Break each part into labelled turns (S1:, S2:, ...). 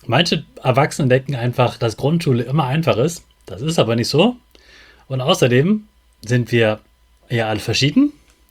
S1: Manche Erwachsene denken einfach, dass Grundschule immer einfach ist. Das ist aber nicht so. Und außerdem sind wir ja alle verschieden.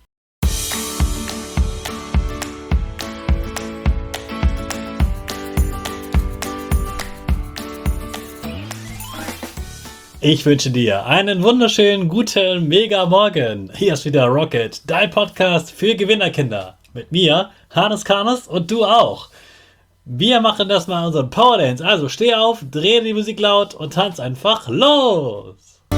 S1: Ich wünsche dir einen wunderschönen, guten, mega Morgen. Hier ist wieder Rocket, dein Podcast für Gewinnerkinder. Mit mir, Hannes Karnes und du auch. Wir machen das mal unseren Power Dance. Also steh auf, dreh die Musik laut und tanz einfach los.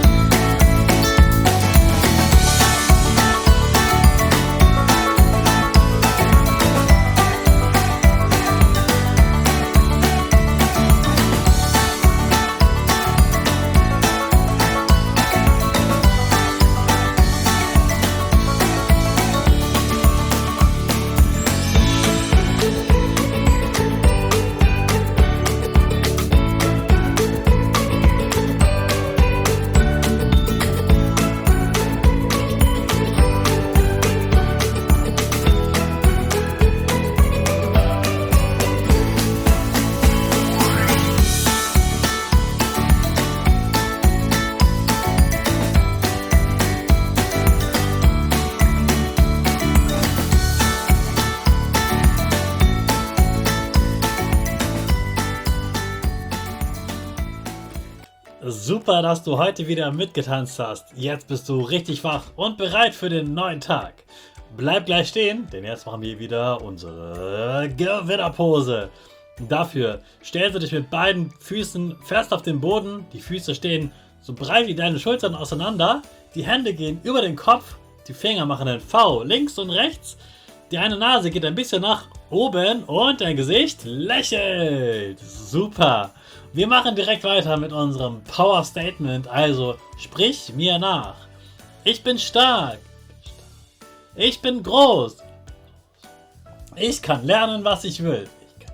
S1: Super, dass du heute wieder mitgetanzt hast. Jetzt bist du richtig wach und bereit für den neuen Tag. Bleib gleich stehen, denn jetzt machen wir wieder unsere Gewinnerpose. Dafür stellst du dich mit beiden Füßen fest auf den Boden. Die Füße stehen so breit wie deine Schultern auseinander. Die Hände gehen über den Kopf. Die Finger machen ein V links und rechts. Die eine Nase geht ein bisschen nach oben und dein Gesicht lächelt. Super. Wir machen direkt weiter mit unserem Power Statement. Also sprich mir nach. Ich bin stark. Ich bin groß. Ich kann lernen, was ich will.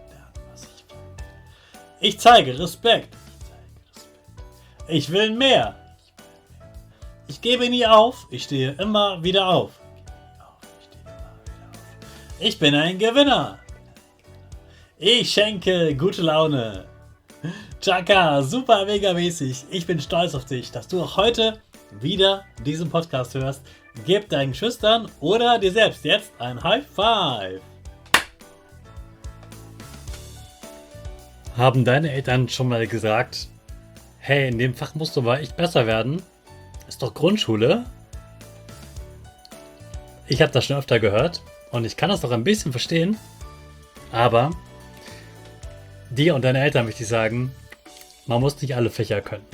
S1: Ich zeige Respekt. Ich will mehr. Ich gebe nie auf. Ich stehe immer wieder auf. Ich bin ein Gewinner. Ich schenke gute Laune. Chaka, super mega mäßig. Ich bin stolz auf dich, dass du auch heute wieder diesen Podcast hörst. Gib deinen Schüchtern oder dir selbst jetzt ein High Five. Haben deine Eltern schon mal gesagt, hey, in dem Fach musst du aber echt besser werden? Ist doch Grundschule. Ich habe das schon öfter gehört und ich kann das doch ein bisschen verstehen. Aber dir und deinen Eltern möchte ich sagen, man muss nicht alle Fächer können.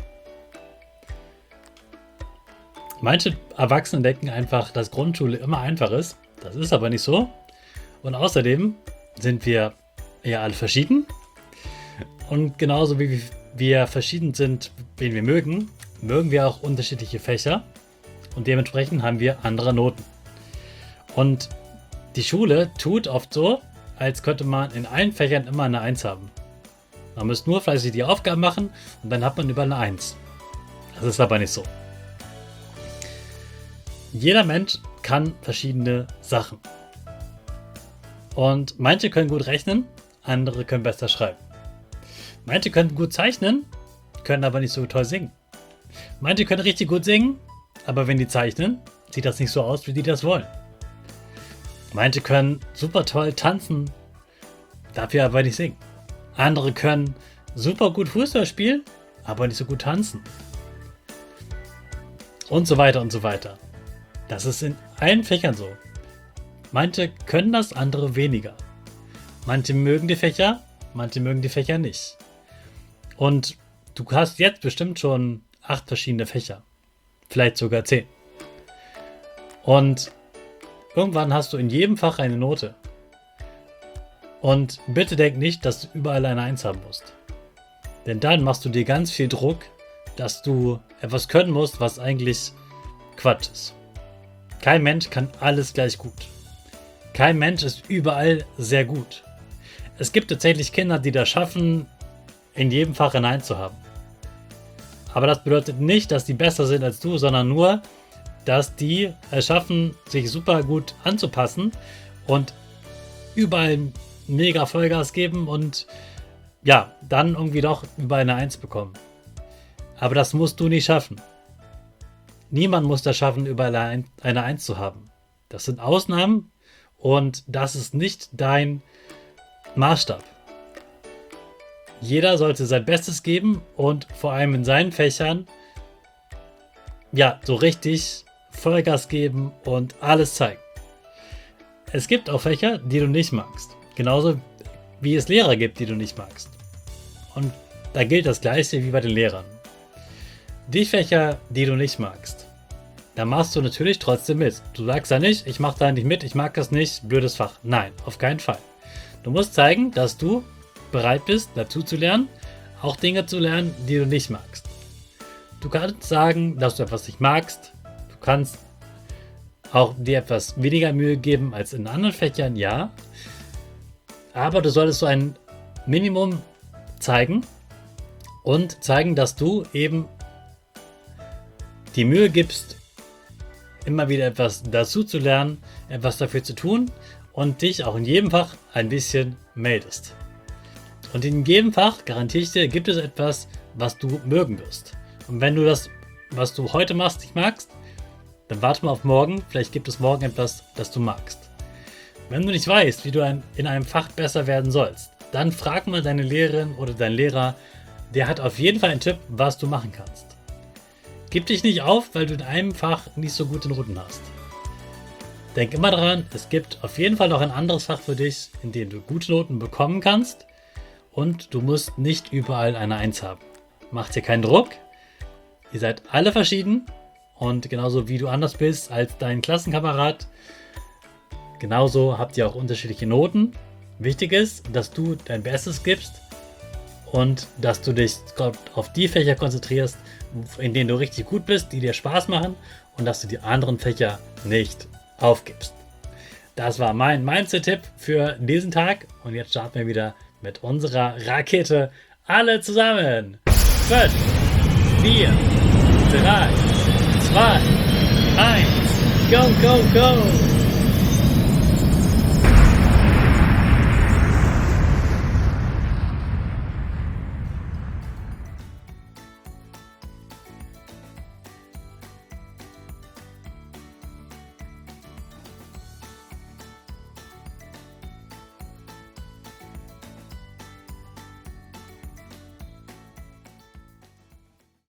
S1: Manche Erwachsene denken einfach, dass Grundschule immer einfach ist. Das ist aber nicht so. Und außerdem sind wir ja alle verschieden. Und genauso wie wir verschieden sind, wen wir mögen, mögen wir auch unterschiedliche Fächer. Und dementsprechend haben wir andere Noten. Und die Schule tut oft so, als könnte man in allen Fächern immer eine 1 haben. Man muss nur fleißig die Aufgaben machen und dann hat man überall eine 1. Das ist aber nicht so. Jeder Mensch kann verschiedene Sachen. Und manche können gut rechnen, andere können besser schreiben. Manche können gut zeichnen, können aber nicht so toll singen. Manche können richtig gut singen, aber wenn die zeichnen, sieht das nicht so aus, wie die das wollen. Manche können super toll tanzen, dafür aber nicht singen. Andere können super gut Fußball spielen, aber nicht so gut tanzen. Und so weiter und so weiter. Das ist in allen Fächern so. Manche können das, andere weniger. Manche mögen die Fächer, manche mögen die Fächer nicht. Und du hast jetzt bestimmt schon 8 verschiedene Fächer. Vielleicht sogar 10. Und irgendwann hast du in jedem Fach eine Note. Und bitte denk nicht, dass du überall eine 1 haben musst. Denn dann machst du dir ganz viel Druck, dass du etwas können musst, was eigentlich Quatsch ist. Kein Mensch kann alles gleich gut. Kein Mensch ist überall sehr gut. Es gibt tatsächlich Kinder, die das schaffen, in jedem Fach eine 1 zu haben. Aber das bedeutet nicht, dass die besser sind als du, sondern nur, dass die es schaffen, sich super gut anzupassen und überall mega Vollgas geben und ja, dann irgendwie doch über eine 1 bekommen. Aber das musst du nicht schaffen. Niemand muss das schaffen, über eine 1 zu haben. Das sind Ausnahmen und das ist nicht dein Maßstab. Jeder sollte sein Bestes geben und vor allem in seinen Fächern ja, so richtig Vollgas geben und alles zeigen. Es gibt auch Fächer, die du nicht magst. Genauso wie es Lehrer gibt, die du nicht magst. Und da gilt das Gleiche wie bei den Lehrern. Die Fächer, die du nicht magst, da machst du natürlich trotzdem mit. Du sagst ja nicht, ich mache da nicht mit, ich mag das nicht, blödes Fach. Nein, auf keinen Fall. Du musst zeigen, dass du bereit bist, dazu zu lernen, auch Dinge zu lernen, die du nicht magst. Du kannst sagen, dass du etwas nicht magst. Du kannst auch dir etwas weniger Mühe geben als in anderen Fächern, ja. Aber du solltest so ein Minimum zeigen und zeigen, dass du eben die Mühe gibst, immer wieder etwas dazu zu lernen, etwas dafür zu tun und dich auch in jedem Fach ein bisschen meldest. Und in jedem Fach, garantiere ich dir, gibt es etwas, was du mögen wirst. Und wenn du das, was du heute machst, nicht magst, dann warte mal auf morgen. Vielleicht gibt es morgen etwas, das du magst. Wenn du nicht weißt, wie du in einem Fach besser werden sollst, dann frag mal deine Lehrerin oder deinen Lehrer. Der hat auf jeden Fall einen Tipp, was du machen kannst. Gib dich nicht auf, weil du in einem Fach nicht so gute Noten hast. Denk immer daran, es gibt auf jeden Fall noch ein anderes Fach für dich, in dem du gute Noten bekommen kannst. Und du musst nicht überall eine 1 haben. Mach dir keinen Druck. Ihr seid alle verschieden. Und genauso wie du anders bist als dein Klassenkamerad, genauso habt ihr auch unterschiedliche Noten. Wichtig ist, dass du dein Bestes gibst und dass du dich auf die Fächer konzentrierst, in denen du richtig gut bist, die dir Spaß machen und dass du die anderen Fächer nicht aufgibst. Das war mein Mindset-Tipp für diesen Tag und jetzt starten wir wieder mit unserer Rakete. Alle zusammen. 5, 4, 3, 2, 1. Go, go, go!